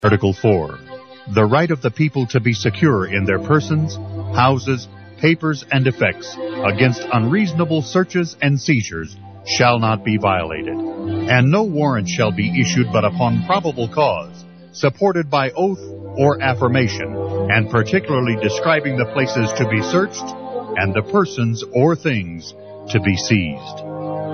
Article 4. The right of the people to be secure in their persons, houses, papers, and effects against unreasonable searches and seizures shall not be violated, and no warrant shall be issued but upon probable cause, supported by oath or affirmation, and particularly describing the places to be searched and the persons or things to be seized.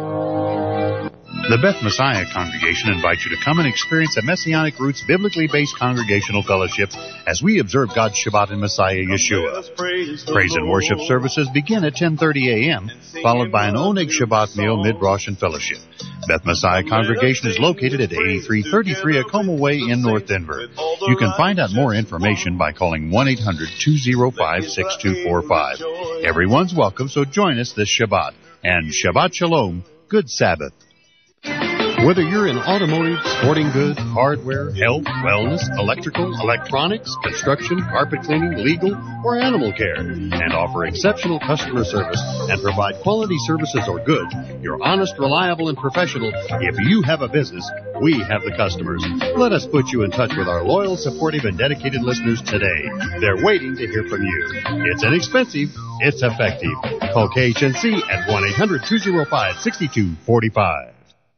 The Beth Messiah Congregation invites you to come and experience a Messianic Roots biblically based congregational fellowship as we observe God's Shabbat in Messiah Yeshua. Praise and worship services begin at 10:30 a.m., followed by an Oneg Shabbat meal, mid-Rosh and fellowship. Beth Messiah Congregation is located at 8333 Acoma Way in North Denver. You can find out more information by calling 1-800-205-6245. Everyone's welcome, so join us this Shabbat. And Shabbat Shalom, good Sabbath. Whether you're in automotive, sporting goods, hardware, health, wellness, electrical, electronics, construction, carpet cleaning, legal, or animal care, and offer exceptional customer service and provide quality services or goods, you're honest, reliable, and professional. If you have a business, we have the customers. Let us put you in touch with our loyal, supportive, and dedicated listeners today. They're waiting to hear from you. It's inexpensive. It's effective. Call KHNC at 1-800-205-6245.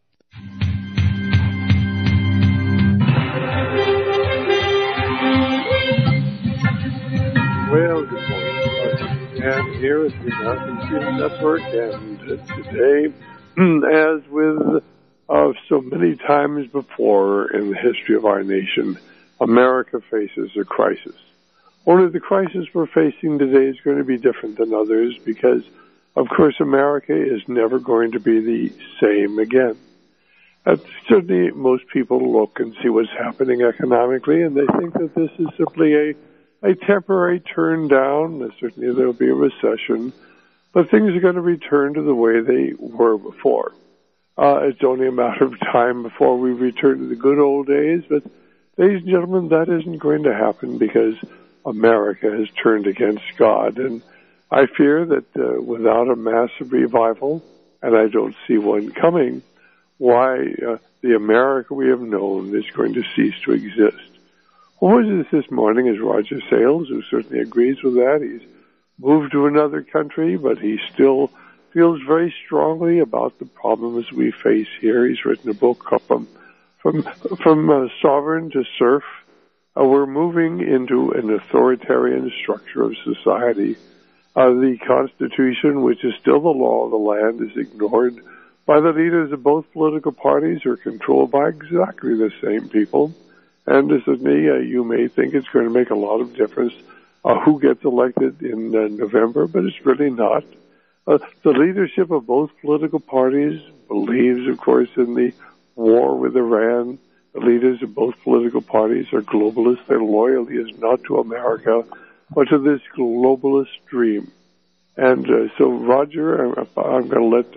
Well, good morning, and here at the American Freedom Network, and today, as with so many times before in the history of our nation, America faces a crisis. Only the crisis we're facing today is going to be different than others because, of course, America is never going to be the same again. Certainly, most people look and see what's happening economically, and they think that this is simply a temporary turn down. Certainly there will be a recession, but things are going to return to the way they were before. It's only a matter of time before we return to the good old days, but ladies and gentlemen, that isn't going to happen because America has turned against God. And I fear that without a massive revival, and I don't see one coming, the America we have known is going to cease to exist. Well, what is this morning is Roger Sales, who certainly agrees with that. He's moved to another country, but he still feels very strongly about the problems we face here. He's written a book from sovereign to serf. We're moving into an authoritarian structure of society. The Constitution, which is still the law of the land, is ignored by the leaders of both political parties who are controlled by exactly the same people. And certainly, you may think it's going to make a lot of difference who gets elected in November, but it's really not. The leadership of both political parties believes, of course, in the war with Iran. The leaders of both political parties are globalists. Their loyalty is not to America, but to this globalist dream. And so, Roger, I'm going to let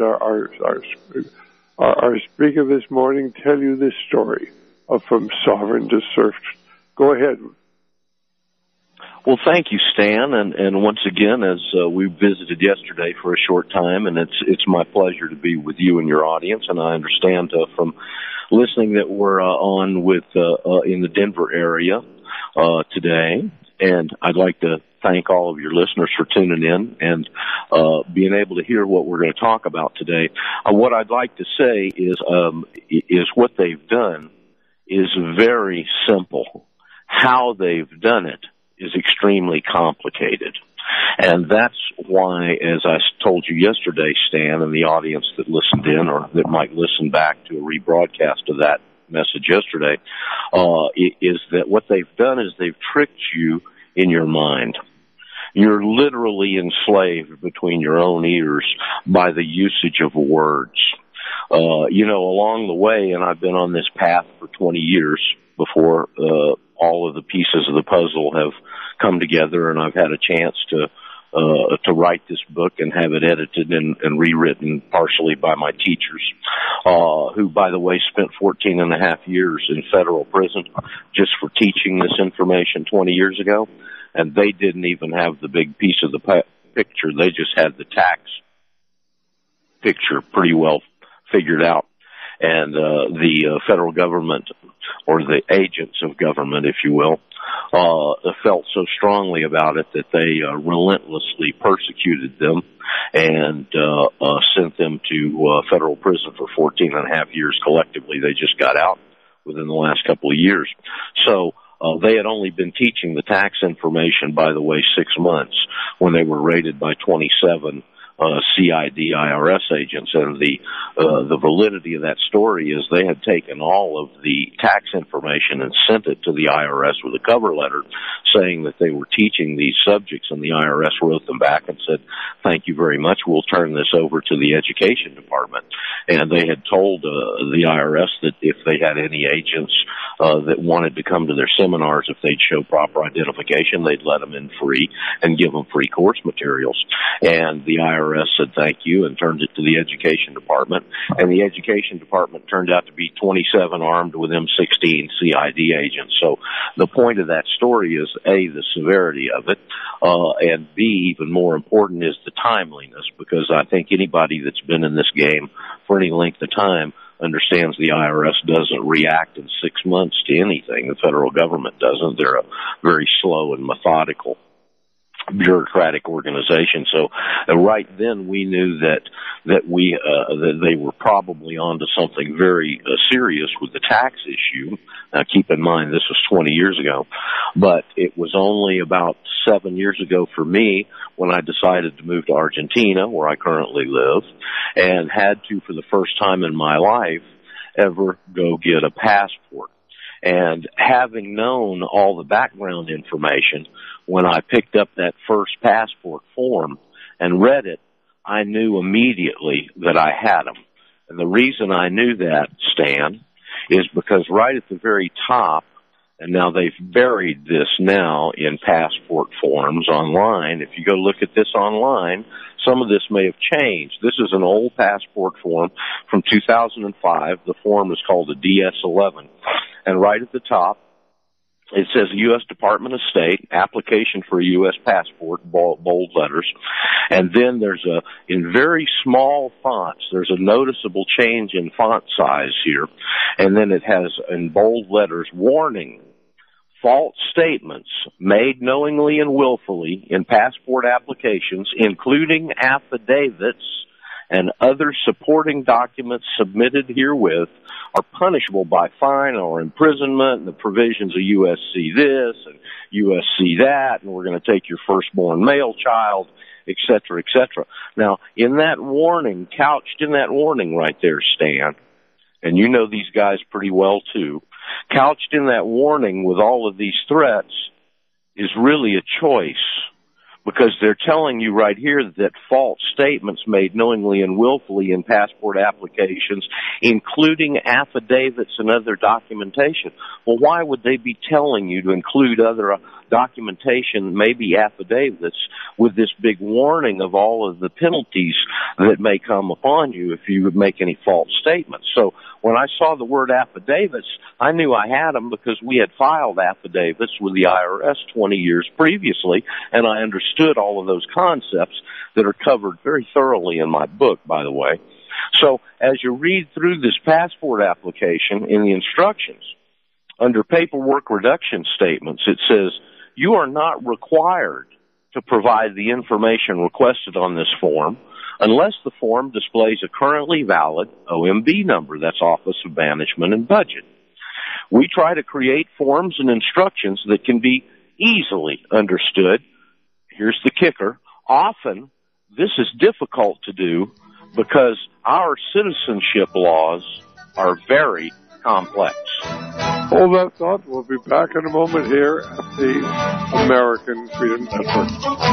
our speaker this morning tell you this story. From sovereign to serf. Go ahead. Well, thank you, Stan, and once again, as we visited yesterday for a short time, and it's my pleasure to be with you and your audience. And I understand from listening that we're on with in the Denver area today, and I'd like to thank all of your listeners for tuning in and being able to hear what we're going to talk about today. What I'd like to say is what they've done is very simple. How they've done it is extremely complicated. And that's why, as I told you yesterday, Stan, and the audience that listened in or that might listen back to a rebroadcast of that message yesterday, is that what they've done is they've tricked you in your mind. You're literally enslaved between your own ears by the usage of words. Along the way, and I've been on this path for 20 years before all of the pieces of the puzzle have come together, and I've had a chance to write this book and have it edited and rewritten partially by my teachers, who, by the way, spent 14 and a half years in federal prison just for teaching this information 20 years ago, and they didn't even have the big piece of the picture. They just had the tax picture pretty well figured out. And the federal government or the agents of government, if you will, felt so strongly about it that they relentlessly persecuted them and sent them to federal prison for 14 and a half years collectively. They just got out within the last couple of years. So they had only been teaching the tax information, by the way, 6 months when they were raided by 27 CID IRS agents, and the validity of that story is they had taken all of the tax information and sent it to the IRS with a cover letter saying that they were teaching these subjects, and the IRS wrote them back and said, thank you very much, we'll turn this over to the education department. And they had told the IRS that if they had any agents that wanted to come to their seminars, if they'd show proper identification, they'd let them in free and give them free course materials. And the IRS said thank you and turned it to the education department. And the education department turned out to be 27 armed with M16 CID agents. So the point of that story is, A, the severity of it, and B, even more important, is the timeliness, because I think anybody that's been in this game for any length of time understands the IRS doesn't react in 6 months to anything. The federal government doesn't. They're a very slow and methodical bureaucratic organization. So right then we knew that they were probably onto something very serious with the tax issue. Now keep in mind this was 20 years ago, but it was only about 7 years ago for me when I decided to move to Argentina, where I currently live, and had to, for the first time in my life, ever go get a passport. And having known all the background information, when I picked up that first passport form and read it, I knew immediately that I had them. And the reason I knew that, Stan, is because right at the very top, and now they've buried this now in passport forms online. If you go look at this online, some of this may have changed. This is an old passport form from 2005. The form is called a DS-11. And right at the top, it says U.S. Department of State, application for a U.S. passport, bold letters. And then there's in very small fonts, there's a noticeable change in font size here. And then it has in bold letters, warning, false statements made knowingly and willfully in passport applications, including affidavits and other supporting documents submitted herewith, are punishable by fine or imprisonment, and the provisions of USC this and USC that, and we're going to take your firstborn male child, et cetera, et cetera. Now, in that warning, couched in that warning right there, Stan, and you know these guys pretty well too, couched in that warning with all of these threats is really a choice, because they're telling you right here that false statements made knowingly and willfully in passport applications, including affidavits and other documentation. Well, why would they be telling you to include other documentation, maybe affidavits, with this big warning of all of the penalties that may come upon you if you would make any false statements? So when I saw the word affidavits, I knew I had them because we had filed affidavits with the IRS 20 years previously, and I understood all of those concepts that are covered very thoroughly in my book, by the way. So as you read through this passport application in the instructions, under paperwork reduction statements, it says, you are not required to provide the information requested on this form unless the form displays a currently valid OMB number, that's Office of Management and Budget. We try to create forms and instructions that can be easily understood. Here's the kicker. Often, this is difficult to do because our citizenship laws are very complex. Hold that thought. We'll be back in a moment here at the American Freedom Network.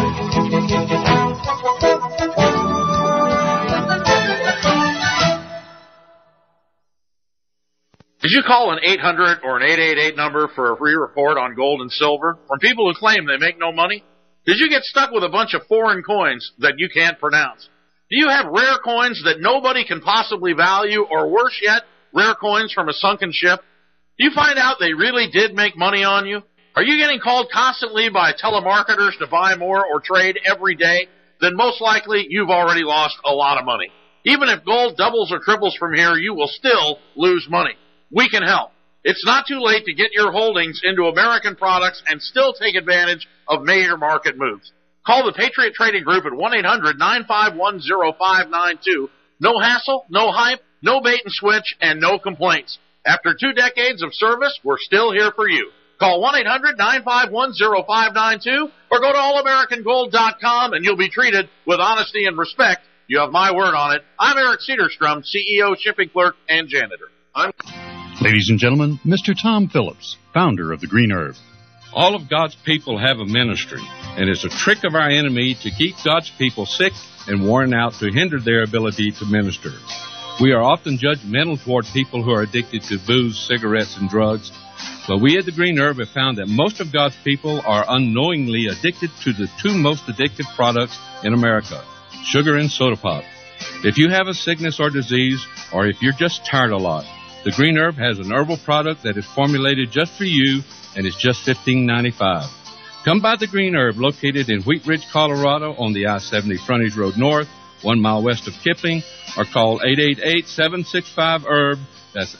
Did you call an 800 or an 888 number for a free report on gold and silver from people who claim they make no money? Did you get stuck with a bunch of foreign coins that you can't pronounce? Do you have rare coins that nobody can possibly value, or worse yet, rare coins from a sunken ship? Do you find out they really did make money on you? Are you getting called constantly by telemarketers to buy more or trade every day? Then most likely you've already lost a lot of money. Even if gold doubles or triples from here, you will still lose money. We can help. It's not too late to get your holdings into American products and still take advantage of major market moves. Call the Patriot Trading Group at 1-800-951-0592. No hassle, no hype, no bait and switch, and no complaints. After 2 decades of service, we're still here for you. Call 1-800-951-0592 or go to allamericangold.com and you'll be treated with honesty and respect. You have my word on it. I'm Eric Cedarstrom, CEO, shipping clerk, and janitor. Ladies and gentlemen, Mr. Tom Phillips, founder of the Green Herb. All of God's people have a ministry, and it's a trick of our enemy to keep God's people sick and worn out to hinder their ability to minister. We are often judgmental toward people who are addicted to booze, cigarettes, and drugs, but we at the Green Herb have found that most of God's people are unknowingly addicted to the 2 most addictive products in America, sugar and soda pop. If you have a sickness or disease, or if you're just tired a lot, the Green Herb has an herbal product that is formulated just for you, and it's just $15.95. Come by the Green Herb, located in Wheat Ridge, Colorado, on the I-70 Frontage Road North, 1 mile west of Kipling, or call 888-765-HERB. That's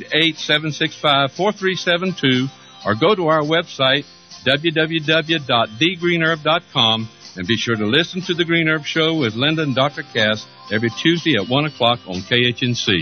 888-765-4372, or go to our website, www.thegreenherb.com, and be sure to listen to the Green Herb Show with Linda and Dr. Cass every Tuesday at 1 o'clock on KHNC.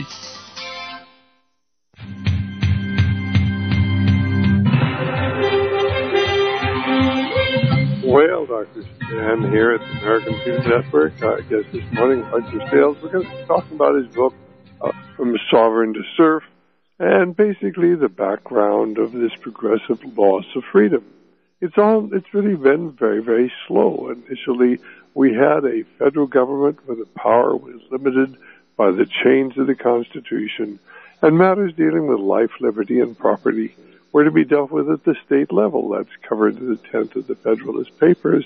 Well, Dr. Stan here at the American Fusion Network. I guess this morning, Hunter Sales, we're going to be talking about his book, From Sovereign to Serf, and basically the background of this progressive loss of freedom. It's really been very, very slow. Initially, we had a federal government where the power was limited by the chains of the Constitution, and matters dealing with life, liberty, and property were to be dealt with at the state level. That's covered in the 10th of the Federalist Papers,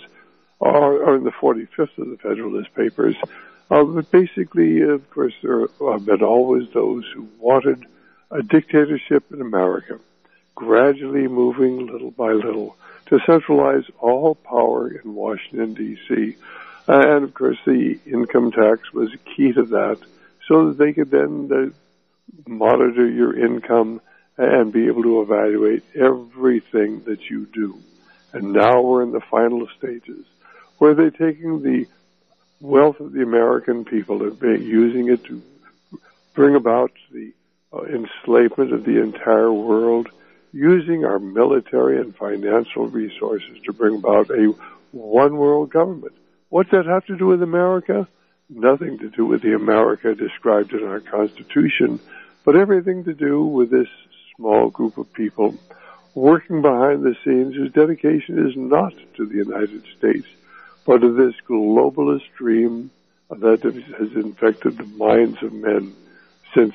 or in the 45th of the Federalist Papers. But basically, of course, there have been always those who wanted a dictatorship in America, gradually moving little by little to centralize all power in Washington, D.C. And, of course, the income tax was key to that, so that they could then monitor your income and be able to evaluate everything that you do. And now we're in the final stages, where they're taking the wealth of the American people and using it to bring about the enslavement of the entire world, using our military and financial resources to bring about a one-world government. What's that have to do with America? Nothing to do with the America described in our Constitution, but everything to do with this small group of people working behind the scenes whose dedication is not to the United States, but to this globalist dream that has infected the minds of men since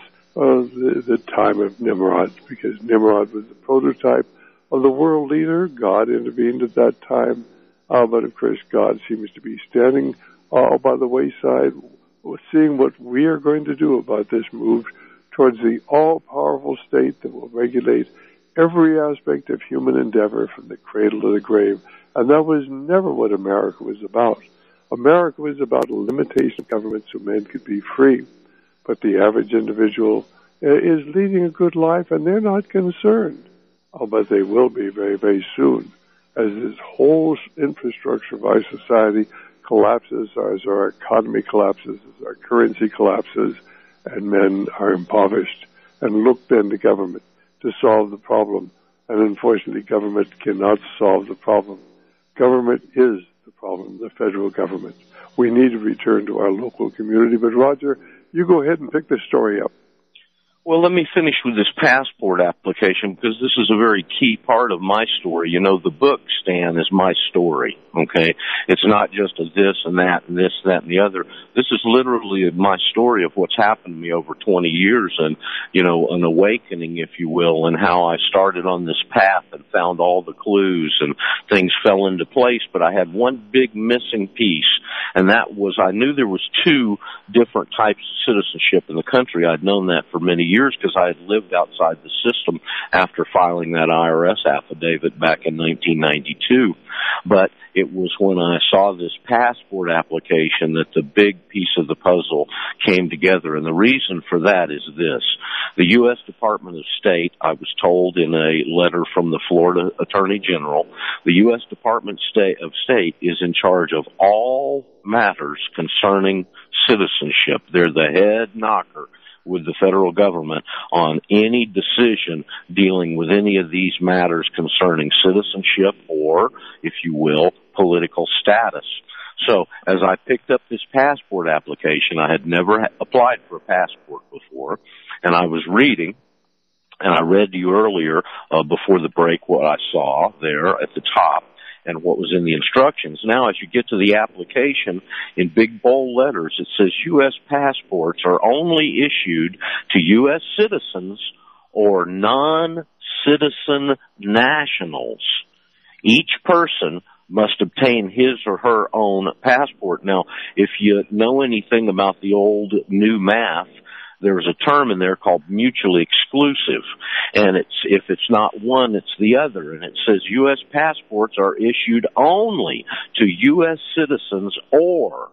the time of Nimrod, because Nimrod was the prototype of the world leader. God intervened at that time, but of course God seems to be standing by the wayside, seeing what we are going to do about this move towards the all-powerful state that will regulate every aspect of human endeavor from the cradle to the grave. And that was never what America was about. America was about a limitation of government so men could be free. But the average individual is leading a good life, and they're not concerned. But they will be very, very soon, as this whole infrastructure of our society collapses, as our economy collapses, as our currency collapses, and men are impoverished, and look then to government to solve the problem. And unfortunately, government cannot solve the problem. Government is the problem, the federal government. We need to return to our local community. But Roger, you go ahead and pick the story up. Well, let me finish with this passport application, because this is a very key part of my story. You know, the book, Stan, is my story, okay? It's not just a this and that and this, that, and the other. This is literally my story of what's happened to me over 20 years and, you know, an awakening, if you will, and how I started on this path and found all the clues and things fell into place. But I had one big missing piece, and that was I knew there was 2 different types of citizenship in the country. I'd known that for many years because I had lived outside the system after filing that IRS affidavit back in 1992. But it was when I saw this passport application that the big piece of the puzzle came together. And the reason for that is this. The U.S. Department of State, I was told in a letter from the Florida Attorney General, the U.S. Department of State is in charge of all matters concerning citizenship. They're the head knocker with the federal government on any decision dealing with any of these matters concerning citizenship or, if you will, political status. So as I picked up this passport application, I had never applied for a passport before, and I was reading, and I read to you earlier before the break what I saw there at the top and what was in the instructions. Now, as you get to the application, in big bold letters, it says U.S. passports are only issued to U.S. citizens or non-citizen nationals. Each person must obtain his or her own passport. Now, if you know anything about the old new math, there's a term in there called mutually exclusive, and if it's not one, it's the other, and it says U.S. passports are issued only to U.S. citizens or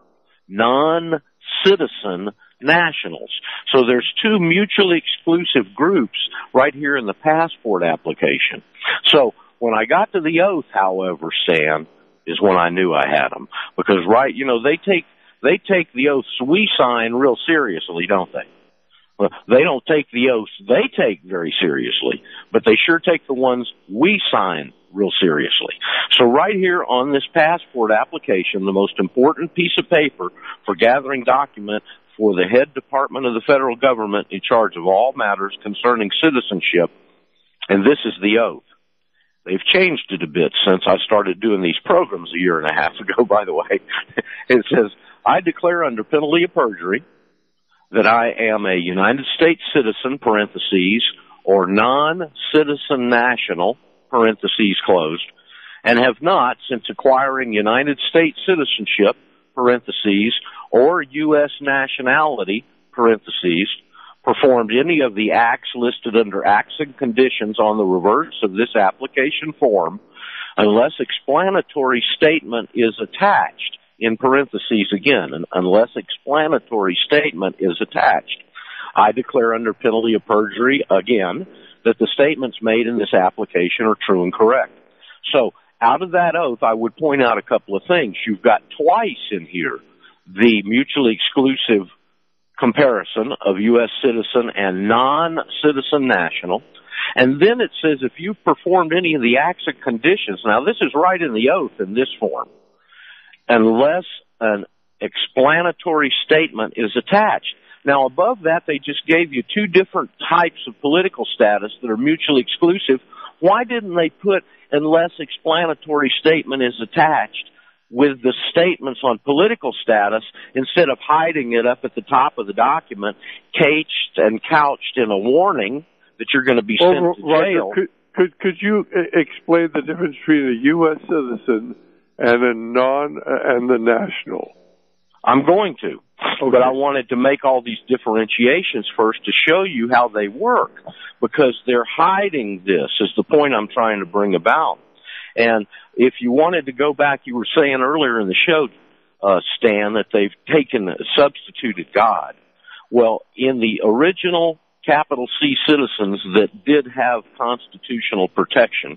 non-citizen nationals. So there's two mutually exclusive groups right here in the passport application. So when I got to the oath, however, Stan, is when I knew I had them, because they take the oaths we sign real seriously, don't they? Well, they don't take the oaths they take very seriously, but they sure take the ones we sign real seriously. So right here on this passport application, the most important piece of paper for gathering document for the head department of the federal government in charge of all matters concerning citizenship, and this is the oath. They've changed it a bit since I started doing these programs a year and a half ago, by the way. It says, I declare under penalty of perjury that I am a United States citizen, parentheses, or non-citizen national, parentheses closed, and have not, since acquiring United States citizenship, parentheses, or U.S. nationality, parentheses, performed any of the acts listed under acts and conditions on the reverse of this application form, unless explanatory statement is attached, in parentheses again, unless explanatory statement is attached. I declare under penalty of perjury, again, that the statements made in this application are true and correct. So, out of that oath, I would point out a couple of things. You've got twice in here the mutually exclusive comparison of U.S. citizen and non-citizen national. And then it says if you've performed any of the acts and conditions, now this is right in the oath in this form, unless an explanatory statement is attached. Now, above that, they just gave you two different types of political status that are mutually exclusive. Why didn't they put unless explanatory statement is attached with the statements on political status instead of hiding it up at the top of the document, caged and couched in a warning that you're going to be sent to jail? Roger, could you explain the difference between a U.S. citizen and the national? I'm going to. Okay. But I wanted to make all these differentiations first to show you how they work, because they're hiding this is the point I'm trying to bring about. And if you wanted to go back, you were saying earlier in the show, Stan, that they've substituted God. Well, in the original capital C citizens that did have constitutional protection,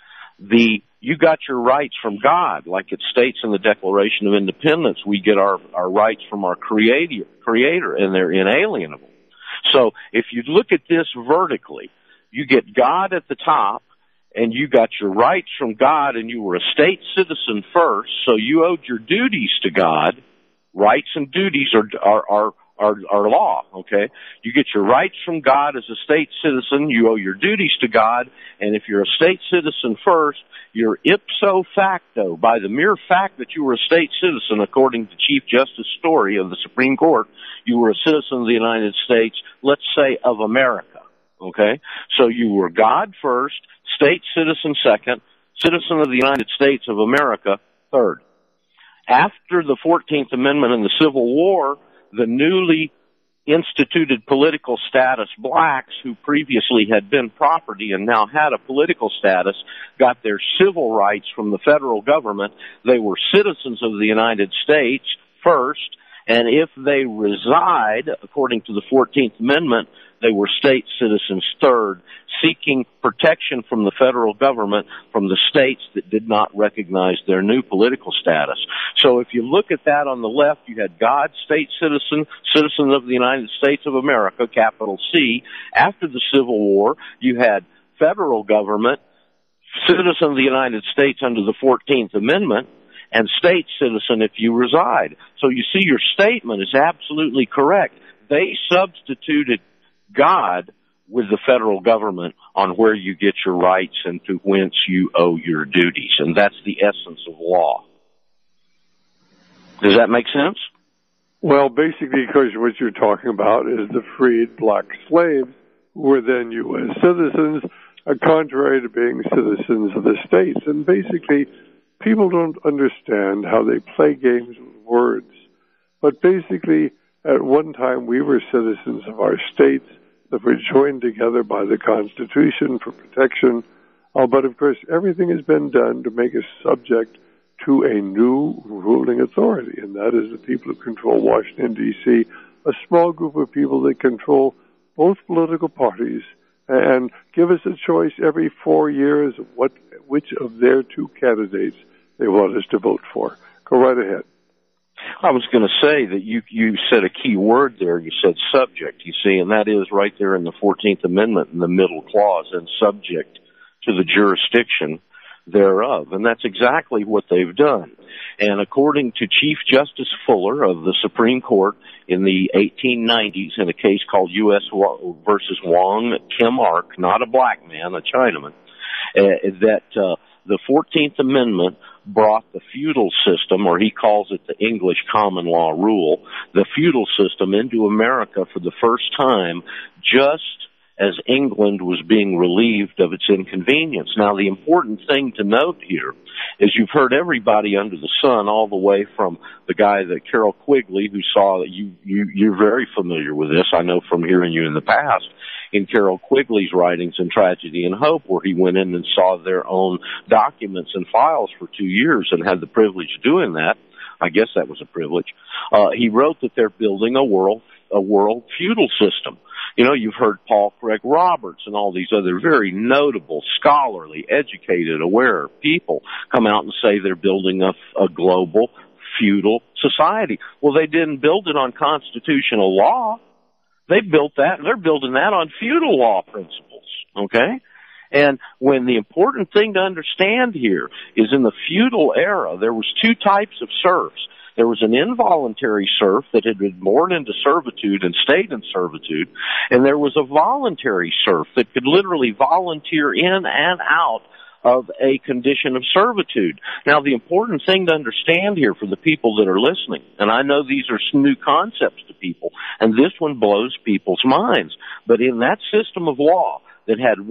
you got your rights from God, like it states in the Declaration of Independence. We get our rights from our Creator, and they're inalienable. So if you look at this vertically, you get God at the top, and you got your rights from God, and you were a state citizen first, so you owed your duties to God. Rights and duties are law, okay? You get your rights from God as a state citizen, you owe your duties to God, and if you're a state citizen first, you're ipso facto, by the mere fact that you were a state citizen, according to Chief Justice Story of the Supreme Court, you were a citizen of the United States, let's say of America, okay? So you were God first, state citizen second, citizen of the United States of America third. After the 14th Amendment and the Civil War, the newly instituted political status blacks who previously had been property and now had a political status got their civil rights from the federal government. They were citizens of the United States first, and if they reside, according to the 14th Amendment, they were state citizens third, seeking protection from the federal government from the states that did not recognize their new political status. So if you look at that on the left, you had God, state citizen, citizen of the United States of America, capital C. After the Civil War, you had federal government, citizen of the United States under the 14th Amendment, and state citizen if you reside. So you see, your statement is absolutely correct. They substituted God with the federal government on where you get your rights and to whence you owe your duties. And that's the essence of law. Does that make sense? Well, basically, because what you're talking about is the freed black slaves who were then U.S. citizens, contrary to being citizens of the states. And basically, people don't understand how they play games with words. But basically, at one time, we were citizens of our states that were joined together by the Constitution for protection. But, of course, everything has been done to make us subject to a new ruling authority, and that is the people who control Washington, D.C., a small group of people that control both political parties and give us a choice every 4 years of which of their two candidates they want us to vote for. Go right ahead. I was going to say that you said a key word there. You said subject, you see, and that is right there in the 14th Amendment in the middle clause, and subject to the jurisdiction thereof. And that's exactly what they've done. And according to Chief Justice Fuller of the Supreme Court in the 1890s in a case called U.S. versus Wong Kim Ark, not a black man, a Chinaman, that the 14th Amendment brought the feudal system, or he calls it the English common law rule, the feudal system into America for the first time, just as England was being relieved of its inconvenience. Now, the important thing to note here is you've heard everybody under the sun, all the way from the guy that Carroll Quigley, who saw that you're very familiar with this, I know from hearing you in the past, in Carroll Quigley's writings in Tragedy and Hope, where he went in and saw their own documents and files for 2 years and had the privilege of doing that. I guess that was a privilege. He wrote that they're building a world feudal system. You know, you've heard Paul Craig Roberts and all these other very notable, scholarly, educated, aware people come out and say they're building a global feudal society. Well, they didn't build it on constitutional law. They built that, and they're building that on feudal law principles, okay? And when the important thing to understand here is in the feudal era, there was two types of serfs. There was an involuntary serf that had been born into servitude and stayed in servitude, and there was a voluntary serf that could literally volunteer in and out of a condition of servitude. Now, the important thing to understand here for the people that are listening, and I know these are some new concepts to people, and this one blows people's minds, but in that system of law that had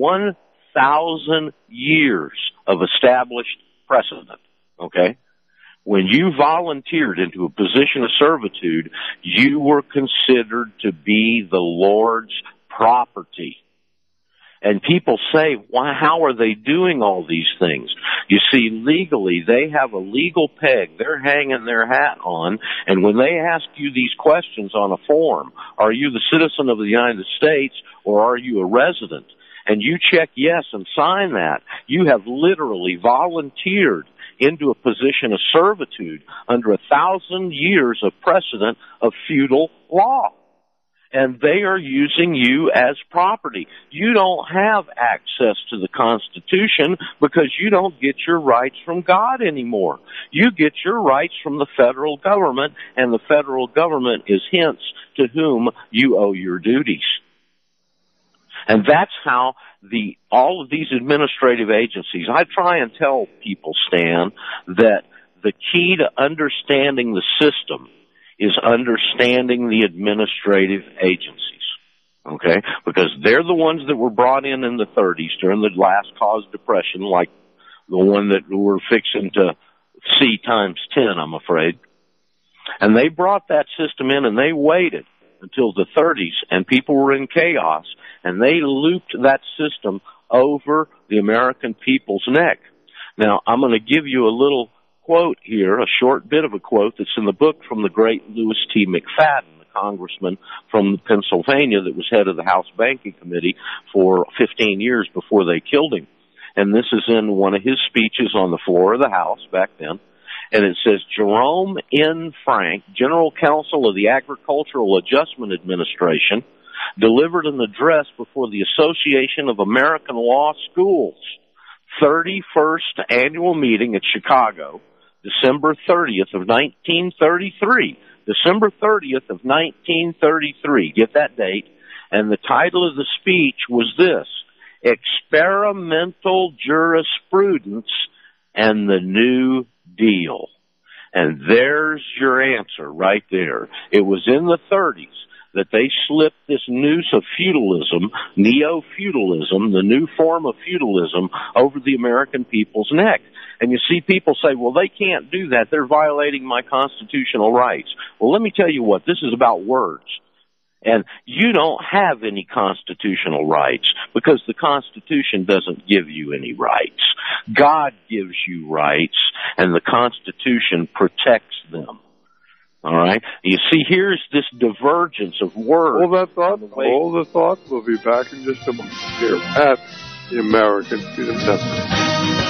1,000 years of established precedent, okay, when you volunteered into a position of servitude, you were considered to be the Lord's property. And people say, why, how are they doing all these things? You see, legally, they have a legal peg they're hanging their hat on, and when they ask you these questions on a form, are you the citizen of the United States or are you a resident? And you check yes and sign that, you have literally volunteered into a position of servitude under 1,000 years of precedent of feudal law. And they are using you as property. You don't have access to the Constitution because you don't get your rights from God anymore. You get your rights from the federal government, and the federal government is hence to whom you owe your duties. And that's how all of these administrative agencies, I try and tell people, Stan, that the key to understanding the system is understanding the administrative agencies, okay? Because they're the ones that were brought in the 30s during the last cause depression, like the one that we're fixing to see times 10, I'm afraid. And they brought that system in and they waited until the 30s, and people were in chaos, and they looped that system over the American people's neck. Now, I'm going to give you a little quote here, a short bit of a quote that's in the book from the great Louis T. McFadden, the congressman from Pennsylvania that was head of the House Banking Committee for 15 years before they killed him. And this is in one of his speeches on the floor of the House back then. And it says, Jerome N. Frank, General Counsel of the Agricultural Adjustment Administration, delivered an address before the Association of American Law Schools, 31st annual meeting at Chicago, December 30th of 1933. December 30th of 1933. Get that date. And the title of the speech was this, Experimental Jurisprudence and the New Deal. And there's your answer right there. It was in the 30s that they slipped this noose of feudalism, neo-feudalism, the new form of feudalism, over the American people's neck. And you see people say, well, they can't do that. They're violating my constitutional rights. Well, let me tell you what, this is about words. And you don't have any constitutional rights because the Constitution doesn't give you any rights. God gives you rights, and the Constitution protects them. All right? You see, here's this divergence of words. Hold the thought. We'll be back in just a moment here at the American Freedom Network.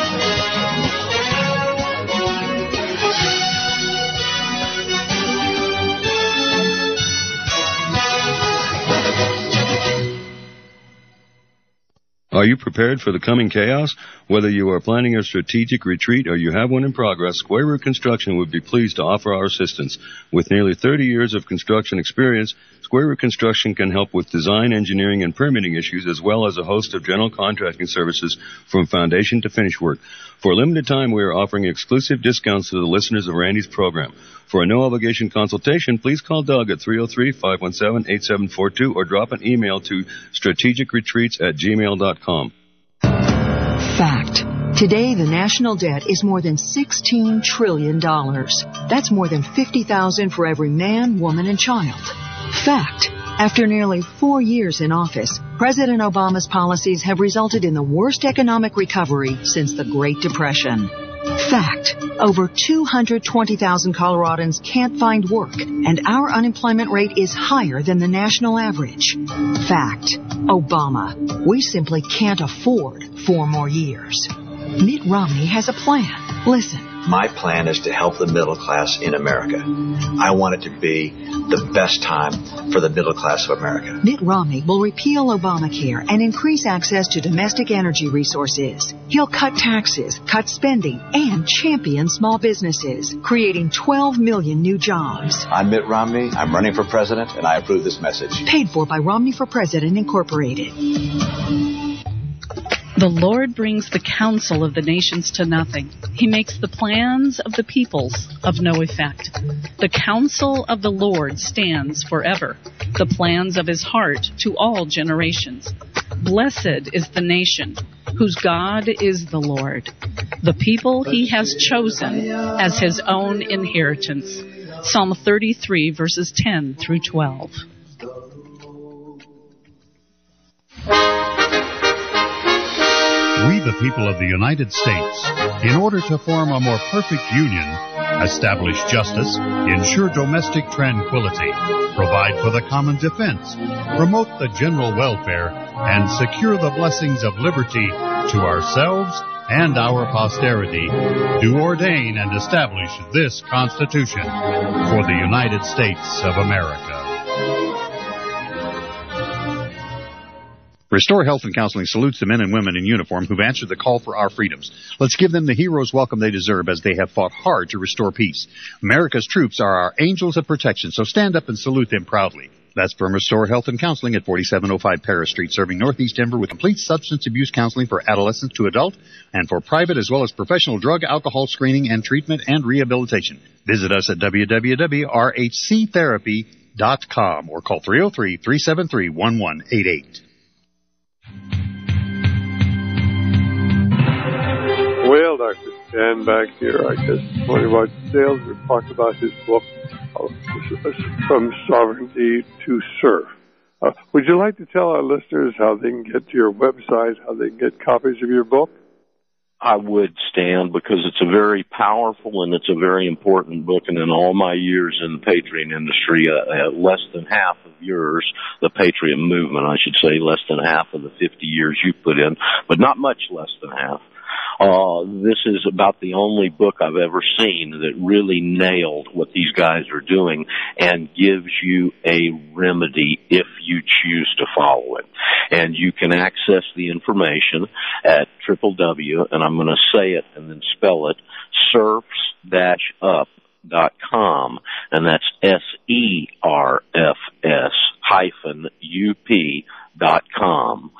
Are you prepared for the coming chaos? Whether you are planning a strategic retreat or you have one in progress, Square Root Construction would be pleased to offer our assistance. With nearly 30 years of construction experience, Square Root Construction can help with design, engineering, and permitting issues, as well as a host of general contracting services from foundation to finish work. For a limited time, we are offering exclusive discounts to the listeners of Randy's program. For a no-obligation consultation, please call Doug at 303-517-8742 or drop an email to strategicretreats@gmail.com. Fact. Today, the national debt is more than $16 trillion. That's more than $50,000 for every man, woman, and child. Fact. After nearly 4 years in office, President Obama's policies have resulted in the worst economic recovery since the Great Depression. Fact. Over 220,000 Coloradans can't find work, and our unemployment rate is higher than the national average. Fact. Obama. We simply can't afford 4 more years. Mitt Romney has a plan. Listen. My plan is to help the middle class in America. I want it to be the best time for the middle class of America. Mitt Romney will repeal Obamacare and increase access to domestic energy resources. He'll cut taxes, cut spending, and champion small businesses, creating 12 million new jobs. I'm Mitt Romney. I'm running for president, and I approve this message. Paid for by Romney for President, Incorporated. The Lord brings the counsel of the nations to nothing. He makes the plans of the peoples of no effect. The counsel of the Lord stands forever, the plans of his heart to all generations. Blessed is the nation whose God is the Lord, the people he has chosen as his own inheritance. Psalm 33, verses 10 through 12. We, the people of the United States, in order to form a more perfect union, establish justice, ensure domestic tranquility, provide for the common defense, promote the general welfare, and secure the blessings of liberty to ourselves and our posterity, do ordain and establish this Constitution for the United States of America. Restore Health and Counseling salutes the men and women in uniform who've answered the call for our freedoms. Let's give them the hero's welcome they deserve as they have fought hard to restore peace. America's troops are our angels of protection, so stand up and salute them proudly. That's from Restore Health and Counseling at 4705 Paris Street, serving Northeast Denver with complete substance abuse counseling for adolescents to adult and for private as well as professional drug, alcohol screening and treatment and rehabilitation. Visit us at www.rhctherapy.com or call 303-373-1188. Well, back with Stan back here. I guess this morning about sales. We're talking about his book, From Sovereignty to Serf. Would you like to tell our listeners how they can get to your website, how they can get copies of your book? I would, Stan, because it's a very powerful and it's a very important book. And in all my years in the Patriot industry, less than half of yours, the Patriot movement, I should say, less than half of the 50 years you put in, but not much less than half. This is about the only book I've ever seen that really nailed what these guys are doing and gives you a remedy if you choose to follow it. And you can access the information at www, and I'm going to say it and then spell it, serfs-up.com, and that's serfs-up.com,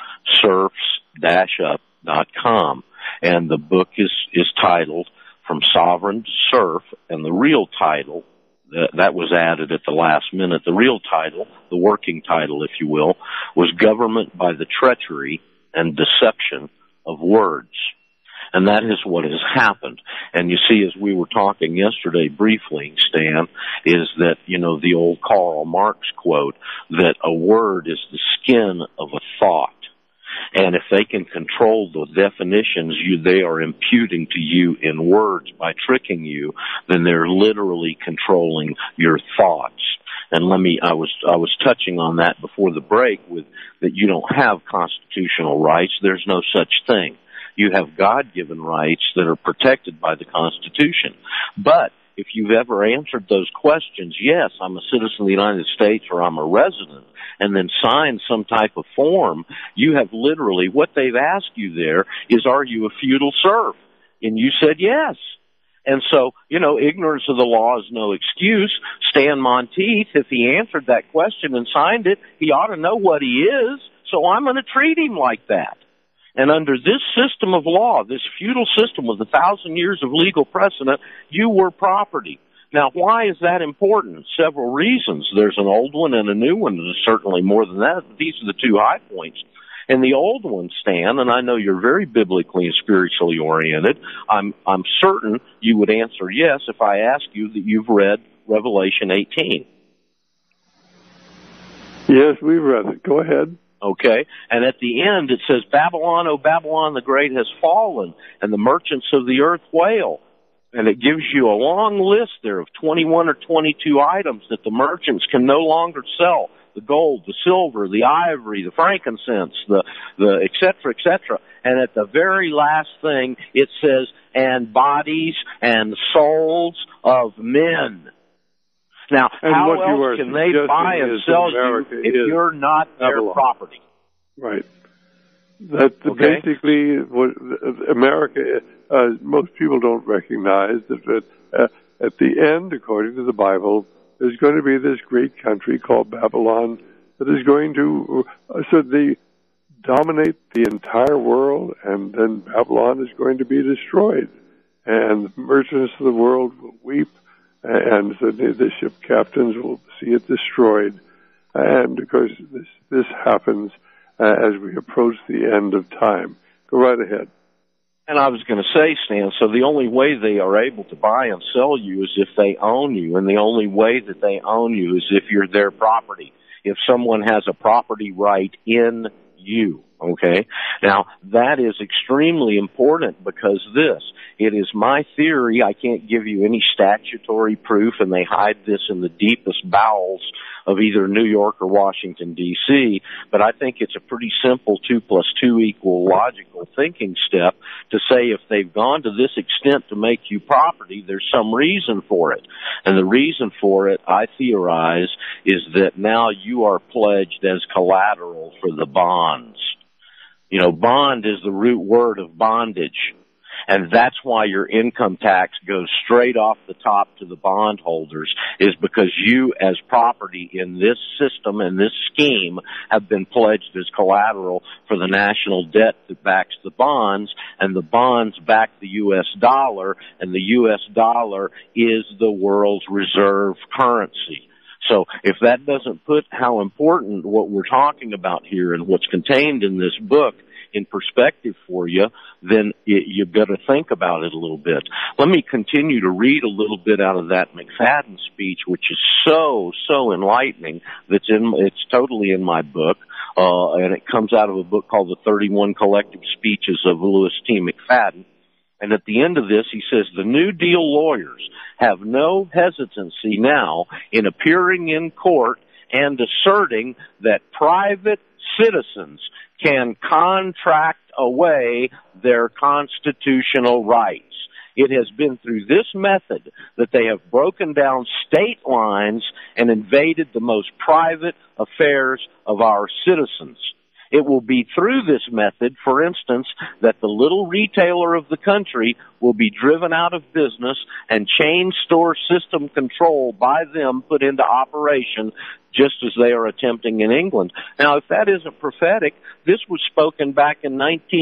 serfs-up.com. And the book is titled From Sovereign to Serf, and the real title, that was added at the last minute, the real title, the working title, if you will, was Government by the Treachery and Deception of Words. And that is what has happened. And you see, as we were talking yesterday briefly, Stan, is that, the old Karl Marx quote, that a word is the skin of a thought. And if they can control the definitions they are imputing to you in words by tricking you, then they're literally controlling your thoughts. And I was touching on that before the break with that you don't have constitutional rights. There's no such thing. You have God-given rights that are protected by the Constitution. But if you've ever answered those questions, yes, I'm a citizen of the United States or I'm a resident, and then signed some type of form, you have literally, what they've asked you there is, are you a feudal serf? And you said yes. And so, ignorance of the law is no excuse. Stan Monteith, if he answered that question and signed it, he ought to know what he is, so I'm going to treat him like that. And under this system of law, this feudal system with 1,000 years of legal precedent, you were property. Now, why is that important? Several reasons. There's an old one and a new one, and certainly more than that. These are the two high points. And the old one, Stan, and I know you're very biblically and spiritually oriented, I'm certain you would answer yes if I ask you that you've read Revelation 18. Yes, we've read it. Go ahead. Okay, and at the end it says, Babylon, O Babylon the Great has fallen, and the merchants of the earth wail. And it gives you a long list there of 21 or 22 items that the merchants can no longer sell. The gold, the silver, the ivory, the frankincense, the et cetera, et cetera. And at the very last thing, it says, and bodies and souls of men. Now, and how else can they buy and sell you if you're not their property? Right. That basically what America, most people don't recognize that at the end, according to the Bible, there's going to be this great country called Babylon that is going to they dominate the entire world, and then Babylon is going to be destroyed, and the merchants of the world will weep, and the ship captains will see it destroyed, and of course this happens as we approach the end of time. Go right ahead. And I was going to say, Stan, so the only way they are able to buy and sell you is if they own you, and the only way that they own you is if you're their property, if someone has a property right in you, okay? Now, that is extremely important because it is my theory, I can't give you any statutory proof, and they hide this in the deepest bowels of either New York or Washington, D.C., but I think it's a pretty simple 2 + 2 = logical thinking step to say if they've gone to this extent to make you property, there's some reason for it. And the reason for it, I theorize, is that now you are pledged as collateral for the bonds. Bond is the root word of bondage. And that's why your income tax goes straight off the top to the bondholders, is because you as property in this system and this scheme have been pledged as collateral for the national debt that backs the bonds, and the bonds back the U.S. dollar, and the U.S. dollar is the world's reserve currency. So if that doesn't put how important what we're talking about here and what's contained in this book in perspective for you, then you've got to think about it a little bit. Let me continue to read a little bit out of that McFadden speech, which is so enlightening. It's totally in my book, and it comes out of a book called The 31 Collective Speeches of Louis T. McFadden. And at the end of this, he says, the New Deal lawyers have no hesitancy now in appearing in court and asserting that private citizens can contract away their constitutional rights. It has been through this method that they have broken down state lines and invaded the most private affairs of our citizens. It will be through this method, for instance, that the little retailer of the country will be driven out of business and chain store system control by them put into operation just as they are attempting in England. Now, if that isn't prophetic, this was spoken back in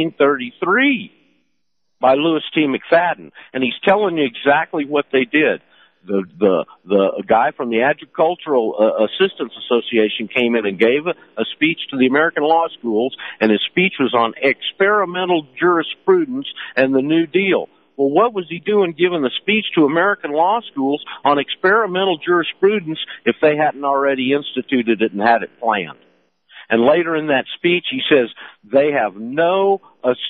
1933 by Louis T. McFadden, and he's telling you exactly what they did. The guy from the Agricultural Assistance Association came in and gave a speech to the American law schools, and his speech was on experimental jurisprudence and the New Deal. Well, what was he doing giving the speech to American law schools on experimental jurisprudence if they hadn't already instituted it and had it planned? And later in that speech, he says they have no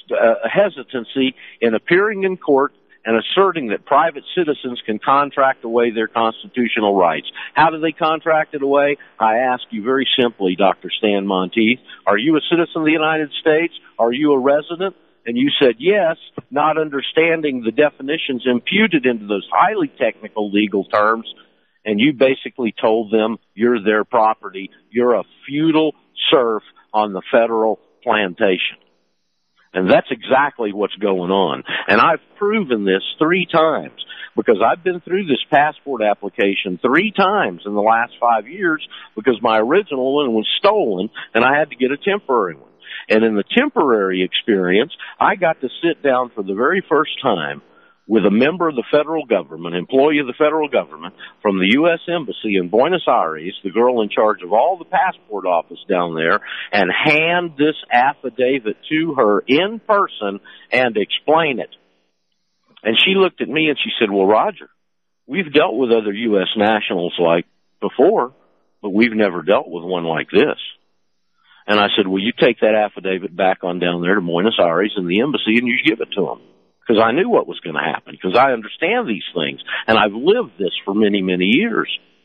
hesitancy in appearing in court and asserting that private citizens can contract away their constitutional rights. How do they contract it away? I ask you very simply, Dr. Stan Monteith, are you a citizen of the United States? Are you a resident? And you said yes, not understanding the definitions imputed into those highly technical legal terms, and you basically told them you're their property. You're a feudal serf on the federal plantation. And that's exactly what's going on. And I've proven this 3 times because I've been through this passport application 3 times in the last 5 years because my original one was stolen and I had to get a temporary one. And in the temporary experience, I got to sit down for the very first time with a member of the federal government, employee of the federal government, from the U.S. Embassy in Buenos Aires, the girl in charge of all the passport office down there, and hand this affidavit to her in person and explain it. And she looked at me and she said, well, Roger, we've dealt with other U.S. nationals like before, but we've never dealt with one like this. And I said, well, you take that affidavit back on down there to Buenos Aires in the embassy and you give it to them. Because I knew what was going to happen, because I understand these things, and I've lived this for many, many years.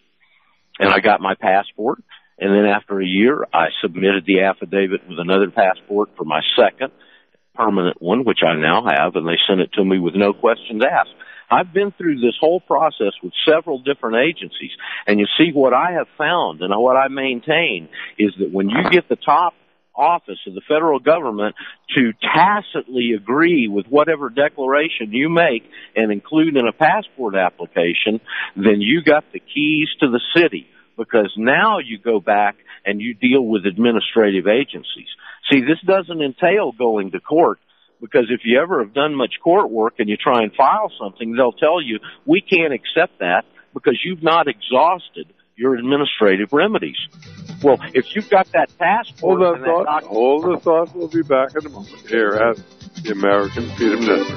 And I got my passport, and then after a year, I submitted the affidavit with another passport for my second permanent one, which I now have, and they sent it to me with no questions asked. I've been through this whole process with several different agencies, and you see what I have found and what I maintain is that when you get the top office of the federal government to tacitly agree with whatever declaration you make and include in a passport application, then you got the keys to the city, because now you go back and you deal with administrative agencies. See, this doesn't entail going to court, because if you ever have done much court work and you try and file something, they'll tell you, we can't accept that because you've not exhausted your administrative remedies. Well, if you've got that passport... Hold the thought. We'll be back in a moment here at the American Freedom Network.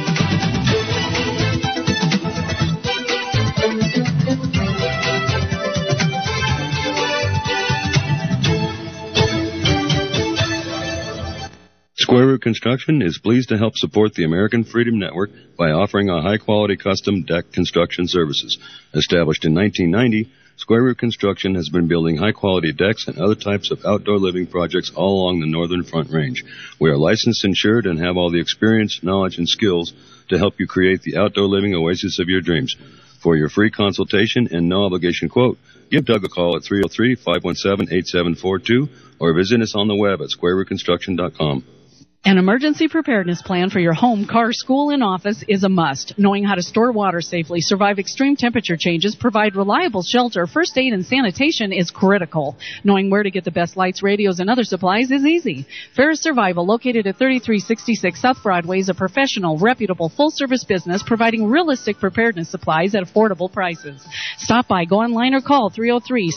Square Root Construction is pleased to help support the American Freedom Network by offering a high-quality custom deck construction services. Established in 1990, Square Root Construction has been building high-quality decks and other types of outdoor living projects all along the Northern Front Range. We are licensed, insured, and have all the experience, knowledge, and skills to help you create the outdoor living oasis of your dreams. For your free consultation and no-obligation quote, give Doug a call at 303-517-8742 or visit us on the web at squarerootconstruction.com. An emergency preparedness plan for your home, car, school, and office is a must. Knowing how to store water safely, survive extreme temperature changes, provide reliable shelter, first aid, and sanitation is critical. Knowing where to get the best lights, radios, and other supplies is easy. Ferris Survival, located at 3366 South Broadway, is a professional, reputable, full-service business providing realistic preparedness supplies at affordable prices. Stop by, go online, or call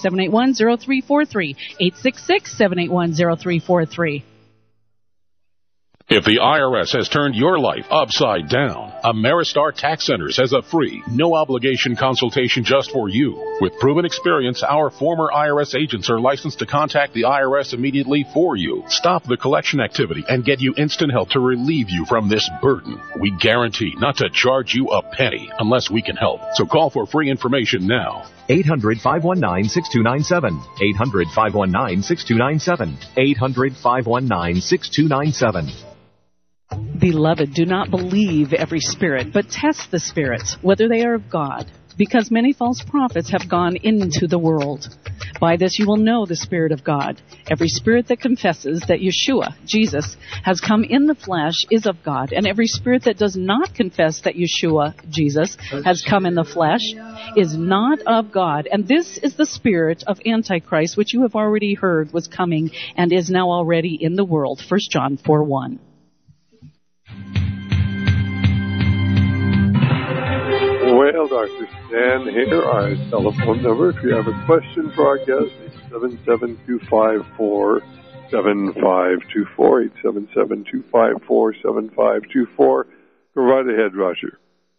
303-781-0343, 866-781-0343. If the IRS has turned your life upside down, Ameristar Tax Centers has a free, no-obligation consultation just for you. With proven experience, our former IRS agents are licensed to contact the IRS immediately for you, stop the collection activity, and get you instant help to relieve you from this burden. We guarantee not to charge you a penny unless we can help. So call for free information now. 800-519-6297. 800-519-6297. 800-519-6297. Beloved, do not believe every spirit, but test the spirits, whether they are of God, because many false prophets have gone into the world. By this you will know the Spirit of God. Every spirit that confesses that Yeshua, Jesus, has come in the flesh is of God, and every spirit that does not confess that Yeshua, Jesus, has come in the flesh is not of God. And this is the spirit of Antichrist, which you have already heard was coming and is now already in the world. 1 John 4:1. Well, Dr. Stan here. Our telephone number, if you have a question for our guest, is 877-254-7524, 877-254-7524. Go right ahead, Roger.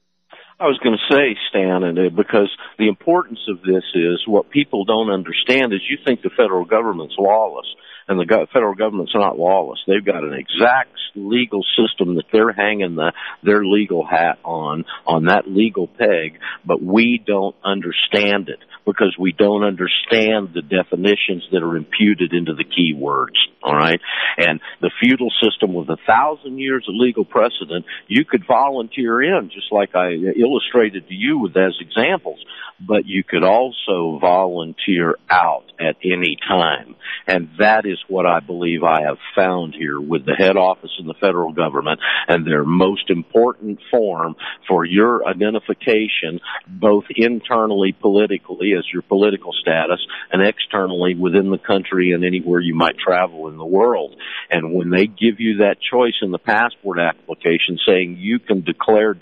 I was going to say, Stan, and because the importance of this is what people don't understand is you think the federal government's lawless, and the federal government's not lawless. They've got an exact legal system that they're hanging their legal hat on that legal peg, but we don't understand it because we don't understand the definitions that are imputed into the key words, all right? And the feudal system with 1,000 years of legal precedent, you could volunteer in, just like I illustrated to you as examples, but you could also volunteer out at any time. And that is what I believe I have found here with the head office in the federal government and their most important form for your identification, both internally, politically, as your political status, and externally within the country and anywhere you might travel in the world. And when they give you that choice in the passport application saying you can declare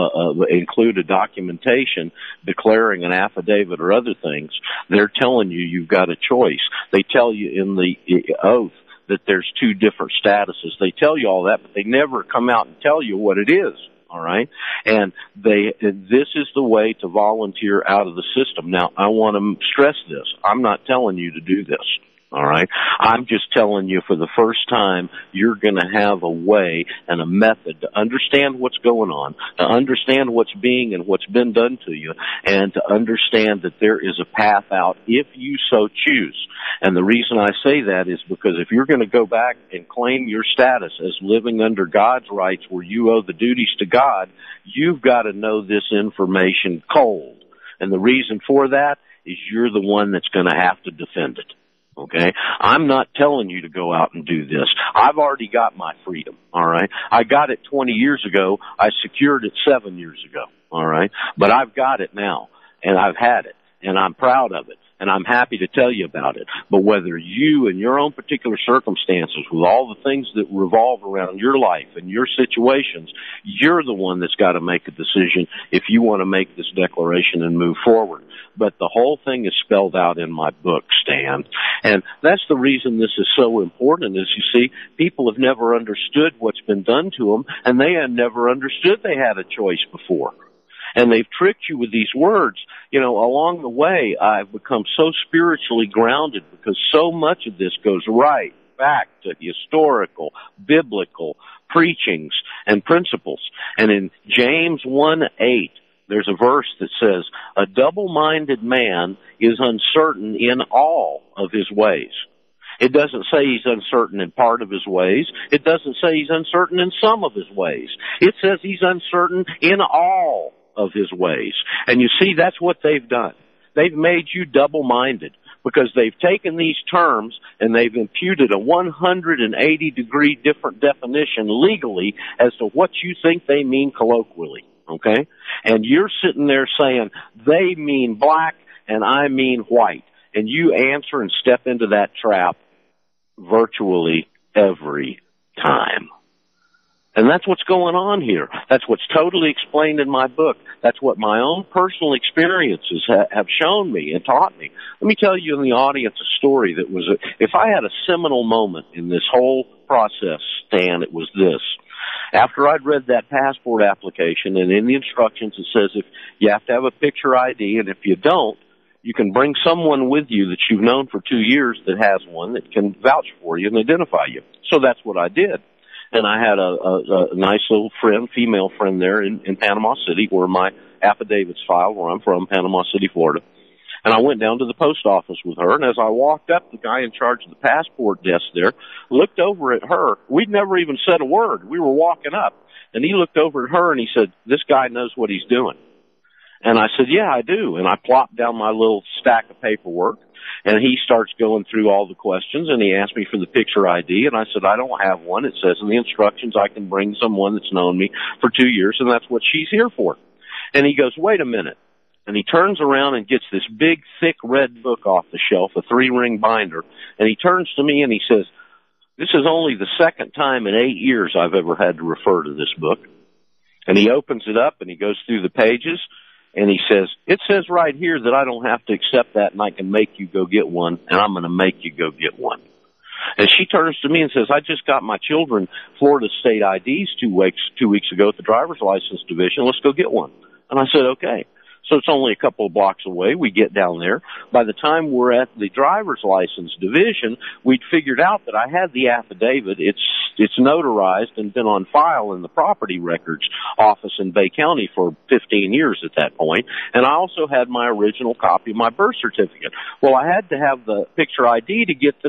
include a documentation declaring an affidavit or other things, they're telling you you've got a choice. They tell you in the oath that there's two different statuses. They tell you all that, but they never come out and tell you what it is. All right. And this is the way to volunteer out of the system. Now, I want to stress this. I'm not telling you to do this. All right. I'm just telling you for the first time, you're going to have a way and a method to understand what's going on, to understand what's being and what's been done to you, and to understand that there is a path out if you so choose. And the reason I say that is because if you're going to go back and claim your status as living under God's rights where you owe the duties to God, you've got to know this information cold. And the reason for that is you're the one that's going to have to defend it. Okay? I'm not telling you to go out and do this. I've already got my freedom, all right? I got it 20 years ago. I secured it 7 years ago, all right? But I've got it now, and I've had it, and I'm proud of it, and I'm happy to tell you about it. But whether you in your own particular circumstances, with all the things that revolve around your life and your situations, you're the one that's got to make a decision if you want to make this declaration and move forward. But the whole thing is spelled out in my book, Stan. And that's the reason this is so important is, you see, people have never understood what's been done to them, and they had never understood they had a choice before. And they've tricked you with these words. You know, along the way, I've become so spiritually grounded because so much of this goes right back to historical, biblical preachings and principles. And in James 1:8, there's a verse that says, a double-minded man is uncertain in all of his ways. It doesn't say he's uncertain in part of his ways. It doesn't say he's uncertain in some of his ways. It says he's uncertain in all of his ways. And you see, that's what they've done. They've made you double-minded because they've taken these terms and they've imputed a 180-degree different definition legally as to what you think they mean colloquially. Okay? And you're sitting there saying, they mean black and I mean white. And you answer and step into that trap virtually every time. And that's what's going on here. That's what's totally explained in my book. That's what my own personal experiences have shown me and taught me. Let me tell you in the audience a story that was, if I had a seminal moment in this whole process, Stan, it was this. After I'd read that passport application, and in the instructions it says if you have to have a picture ID, and if you don't, you can bring someone with you that you've known for 2 years that has one that can vouch for you and identify you. So that's what I did. And I had a nice little friend, female friend there in Panama City, where my affidavit's filed, where I'm from, Panama City, Florida. And I went down to the post office with her, and as I walked up, the guy in charge of the passport desk there looked over at her. We'd never even said a word. We were walking up, and he looked over at her, and he said, "This guy knows what he's doing." And I said, "Yeah, I do." And I plopped down my little stack of paperwork, and he starts going through all the questions, and he asked me for the picture ID, and I said, "I don't have one. It says in the instructions I can bring someone that's known me for 2 years, and that's what she's here for." And he goes, "Wait a minute." And he turns around and gets this big, thick red book off the shelf, a 3-ring binder, and he turns to me and he says, "This is only the second time in 8 years I've ever had to refer to this book." And he opens it up and he goes through the pages, and he says, "It says right here that I don't have to accept that and I can make you go get one, and I'm going to make you go get one." And she turns to me and says, "I just got my children Florida state IDs 2 weeks ago at the driver's license division. Let's go get one." And I said, "Okay." So it's only a couple of blocks away. We get down there. By the time we're at the driver's license division, we'd figured out that I had the affidavit. It's notarized and been on file in the property records office in Bay County for 15 years at that point. And I also had my original copy of my birth certificate. Well, I had to have the picture ID to get the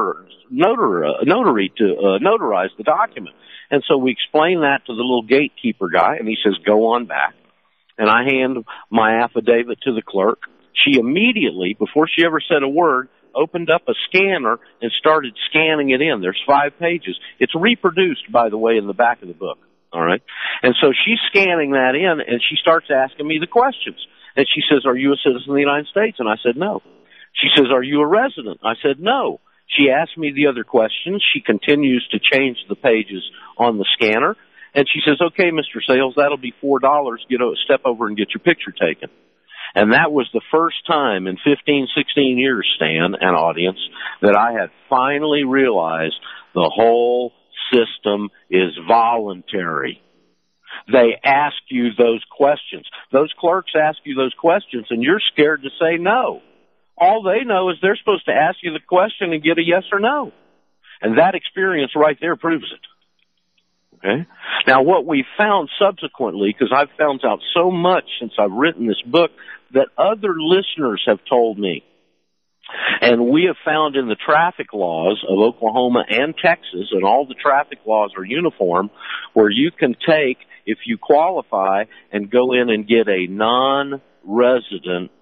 notary to notarize the document. And so we explained that to the little gatekeeper guy, and he says, "Go on back." And I hand my affidavit to the clerk. She immediately, before she ever said a word, opened up a scanner and started scanning it in. There's 5 pages. It's reproduced, by the way, in the back of the book. All right? And so she's scanning that in, and she starts asking me the questions. And she says, "Are you a citizen of the United States?" And I said, "No." She says, "Are you a resident?" I said, "No." She asked me the other questions. She continues to change the pages on the scanner. And she says, "Okay, Mr. Sales, that'll be $4. Step over and get your picture taken." And that was the first time in 15, 16 years, Stan, and audience, that I had finally realized the whole system is voluntary. They ask you those questions. Those clerks ask you those questions, and you're scared to say no. All they know is they're supposed to ask you the question and get a yes or no. And that experience right there proves it. Okay. Now, what we found subsequently, because I've found out so much since I've written this book that other listeners have told me, and we have found in the traffic laws of Oklahoma and Texas, and all the traffic laws are uniform, where you can take, if you qualify, and go in and get a non-resident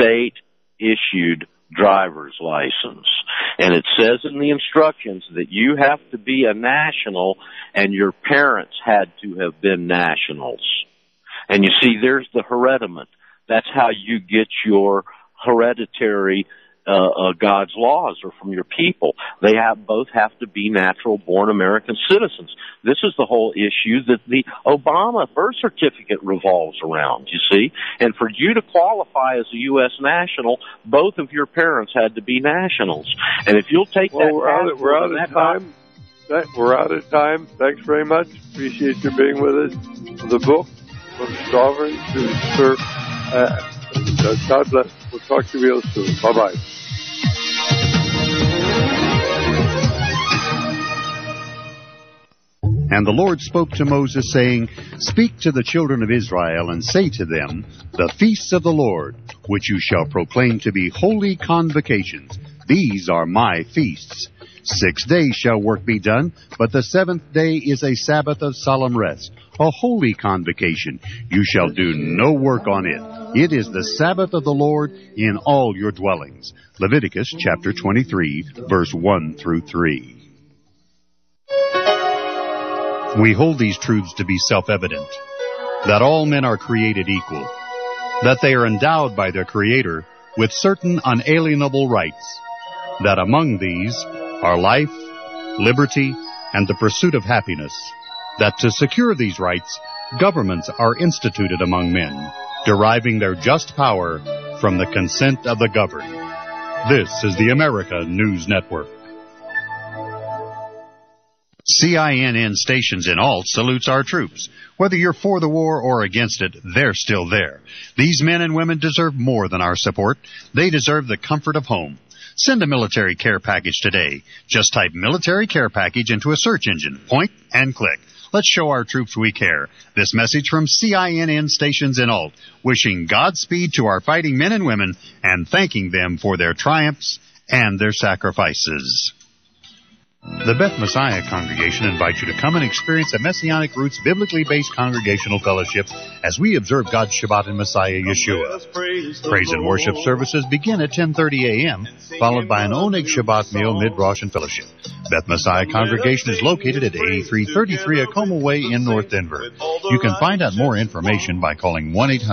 state-issued driver's license. And it says in the instructions that you have to be a national, and your parents had to have been nationals. And you see, there's the hereditament. That's how you get your hereditary God's laws, or from your people. They both have to be natural-born American citizens. This is the whole issue that the Obama birth certificate revolves around, you see. And for you to qualify as a U.S. national, both of your parents had to be nationals. And if you'll take that... We're out of time. We're out of time. Thanks very much. Appreciate you being with us. The book, From Sovereign to Serf. God bless. We'll talk to you real soon. Bye-bye. And the Lord spoke to Moses, saying, "Speak to the children of Israel, and say to them, The feasts of the Lord, which you shall proclaim to be holy convocations, these are my feasts. 6 days shall work be done, but the 7th day is a Sabbath of solemn rest, a holy convocation. You shall do no work on it. It is the Sabbath of the Lord in all your dwellings." Leviticus chapter 23, verse 1 through 3. We hold these truths to be self-evident, that all men are created equal, that they are endowed by their Creator with certain unalienable rights, that among these are life, liberty, and the pursuit of happiness, that to secure these rights, governments are instituted among men, deriving their just power from the consent of the governed. This is the America News Network. CINN Stations in Alt salutes our troops. Whether you're for the war or against it, they're still there. These men and women deserve more than our support. They deserve the comfort of home. Send a military care package today. Just type military care package into a search engine. Point and click. Let's show our troops we care. This message from CINN Stations in Alt, wishing Godspeed to our fighting men and women and thanking them for their triumphs and their sacrifices. The Beth Messiah Congregation invites you to come and experience a Messianic Roots biblically based congregational fellowship as we observe God's Shabbat in Messiah Yeshua. Praise and worship services begin at 10:30 a.m., followed by an Oneg Shabbat meal mid-Rosh and fellowship. Beth Messiah Congregation is located at 8333 Acoma Way in North Denver. You can find out more information by calling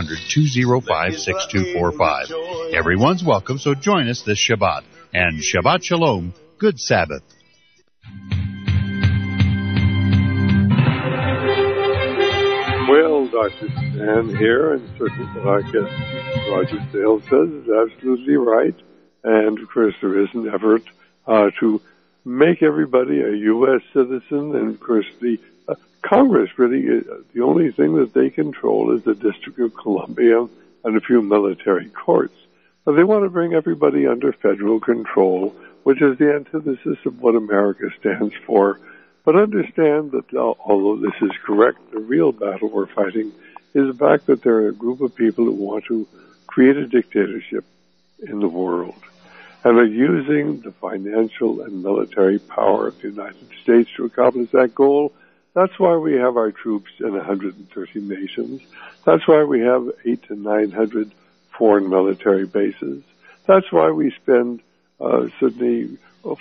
1-800-205-6245. Everyone's welcome, so join us this Shabbat. And Shabbat Shalom, good Sabbath. Well, Dr. Stan here, and certainly what our guest Roger Sales says is absolutely right. And, of course, there is an effort to make everybody a U.S. citizen. And, of course, the Congress really, the only thing that they control is the District of Columbia and a few military courts. But they want to bring everybody under federal control, which is the antithesis of what America stands for. But understand that although this is correct, the real battle we're fighting is the fact that there are a group of people who want to create a dictatorship in the world and are using the financial and military power of the United States to accomplish that goal. That's why we have our troops in 130 nations. That's why we have 800 to 900 foreign military bases. That's why we spend certainly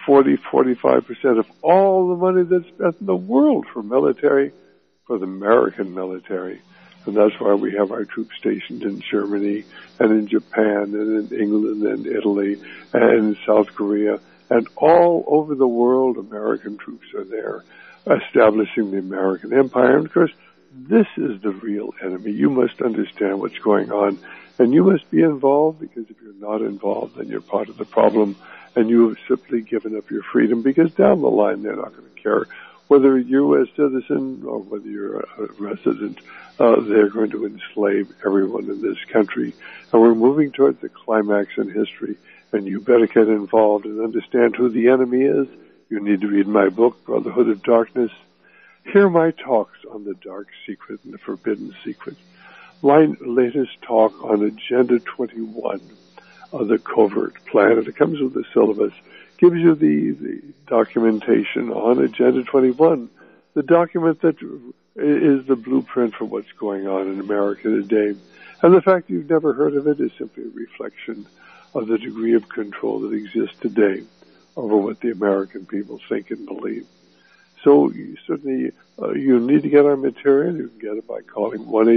40-45% of all the money that's spent in the world for military, for the American military. And that's why we have our troops stationed in Germany and in Japan and in England and Italy and in South Korea. And all over the world, American troops are there, establishing the American empire. And of course, this is the real enemy. You must understand what's going on. And you must be involved, because if you're not involved, then you're part of the problem. And you have simply given up your freedom, because down the line they're not going to care whether you're a citizen or whether you're a resident. They're going to enslave everyone in this country. And we're moving towards the climax in history. And you better get involved and understand who the enemy is. You need to read my book, Brotherhood of Darkness. Hear my talks on the dark secret and the forbidden secret. My latest talk on Agenda 21. The covert plan, and it comes with the syllabus, gives you the documentation on Agenda 21, the document that is the blueprint for what's going on in America today. And the fact you've never heard of it is simply a reflection of the degree of control that exists today over what the American people think and believe. So certainly you need to get our material. You can get it by calling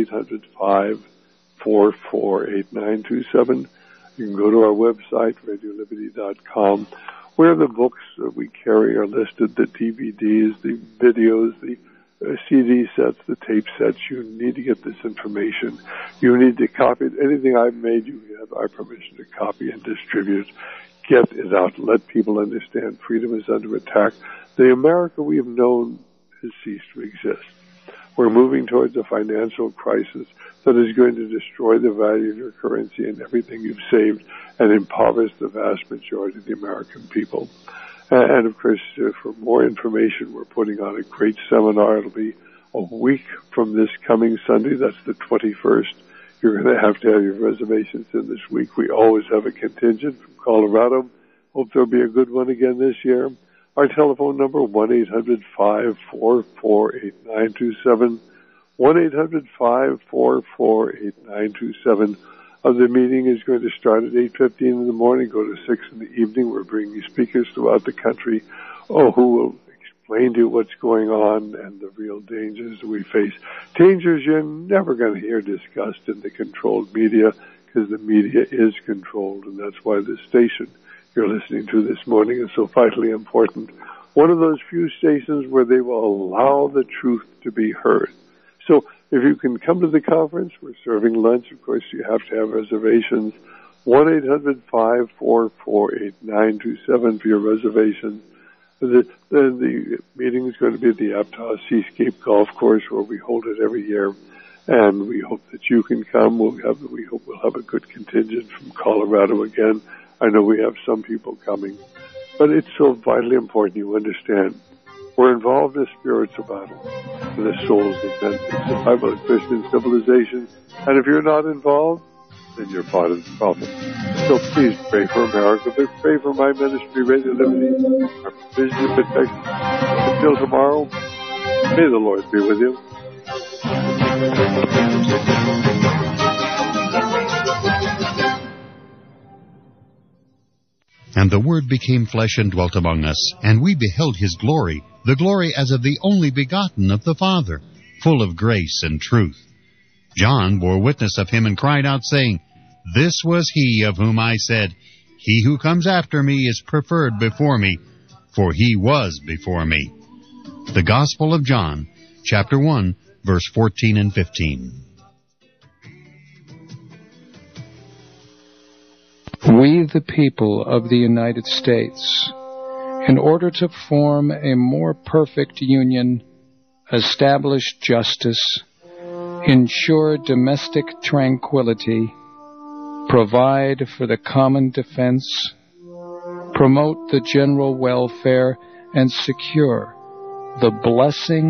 1-800-544-8927. You can go to our website, RadioLiberty.com, where the books that we carry are listed, the DVDs, the videos, the CD sets, the tape sets. You need to get this information. You need to copy it. Anything I've made, you have our permission to copy and distribute. Get it out. Let people understand freedom is under attack. The America we have known has ceased to exist. We're moving towards a financial crisis that is going to destroy the value of your currency and everything you've saved and impoverish the vast majority of the American people. And of course, for more information, we're putting on a great seminar. It'll be a week from this coming Sunday. That's the 21st. You're going to have your reservations in this week. We always have a contingent from Colorado. Hope there'll be a good one again this year. Our telephone number, 1-800-544-8927, 1-800-544-8927. The meeting is going to start at 8:15 in the morning, go to 6 in the evening. We're bringing speakers throughout the country who will explain to you what's going on and the real dangers that we face. Dangers you're never going to hear discussed in the controlled media, because the media is controlled, and that's why this station you're listening to this morning is so vitally important. one of those few stations where they will allow the truth to be heard. So if you can come to the conference, we're serving lunch. Of course, you have to have reservations. 1-800-544-8927 for your reservations. The meeting is going to be at the Aptos Seascape Golf Course, where we hold it every year, and we hope that you can come. We hope we'll have a good contingent from Colorado again. I know we have some people coming, but it's so vitally important you understand. We're involved in a spiritual battle for the souls of men. It's the survival of Christian civilization, and if you're not involved, then you're part of the problem. So please pray for America, but pray for my ministry, Radio Liberty, our vision and protection. Until tomorrow, may the Lord be with you. And the Word became flesh and dwelt among us, and we beheld his glory, the glory as of the only begotten of the Father, full of grace and truth. John bore witness of him and cried out, saying, This was he of whom I said, He who comes after me is preferred before me, for he was before me. The Gospel of John, chapter 1, verse 14 and 15. We, the people of the United States, in order to form a more perfect union, establish justice, ensure domestic tranquility, provide for the common defense, promote the general welfare, and secure the blessing